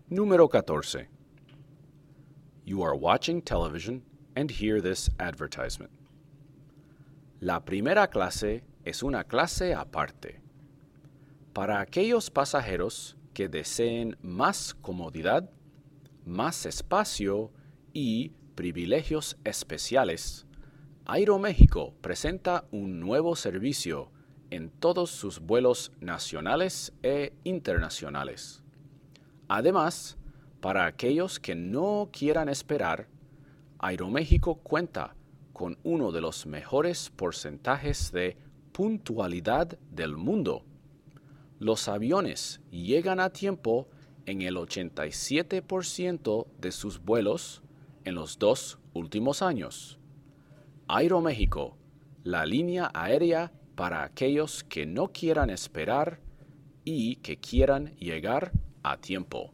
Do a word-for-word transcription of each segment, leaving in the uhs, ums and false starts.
Número catorce. You are watching television and hear this advertisement. La primera clase es una clase aparte. Para aquellos pasajeros que deseen más comodidad, más espacio y privilegios especiales, Aeroméxico presenta un nuevo servicio en todos sus vuelos nacionales e internacionales. Además, para aquellos que no quieran esperar, Aeroméxico cuenta con uno de los mejores porcentajes de puntualidad del mundo. Los aviones llegan a tiempo en el ochenta y siete por ciento de sus vuelos en los dos últimos años. Aeroméxico, la línea aérea para aquellos que no quieran esperar y que quieran llegar a tiempo.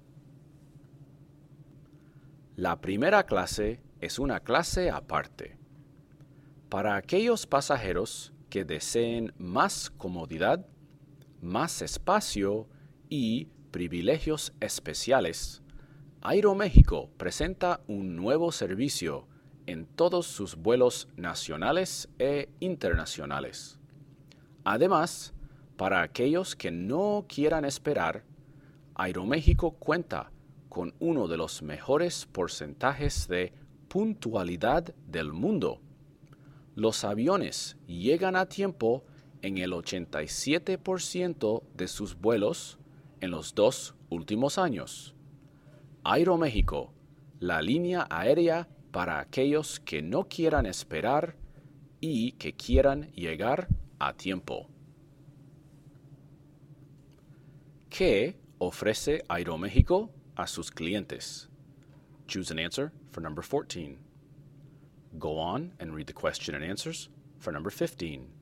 La primera clase es una clase aparte. Para aquellos pasajeros que deseen más comodidad, más espacio y privilegios especiales, Aeroméxico presenta un nuevo servicio en todos sus vuelos nacionales e internacionales. Además, para aquellos que no quieran esperar, Aeroméxico cuenta con uno de los mejores porcentajes de puntualidad del mundo. Los aviones llegan a tiempo en el ochenta y siete por ciento de sus vuelos en los dos últimos años. Aeroméxico, la línea aérea para aquellos que no quieran esperar y que quieran llegar a tiempo. ¿Qué ofrece Aeroméxico a sus clientes? Choose an answer for number fourteen. Go on and read the question and answers for number fifteen.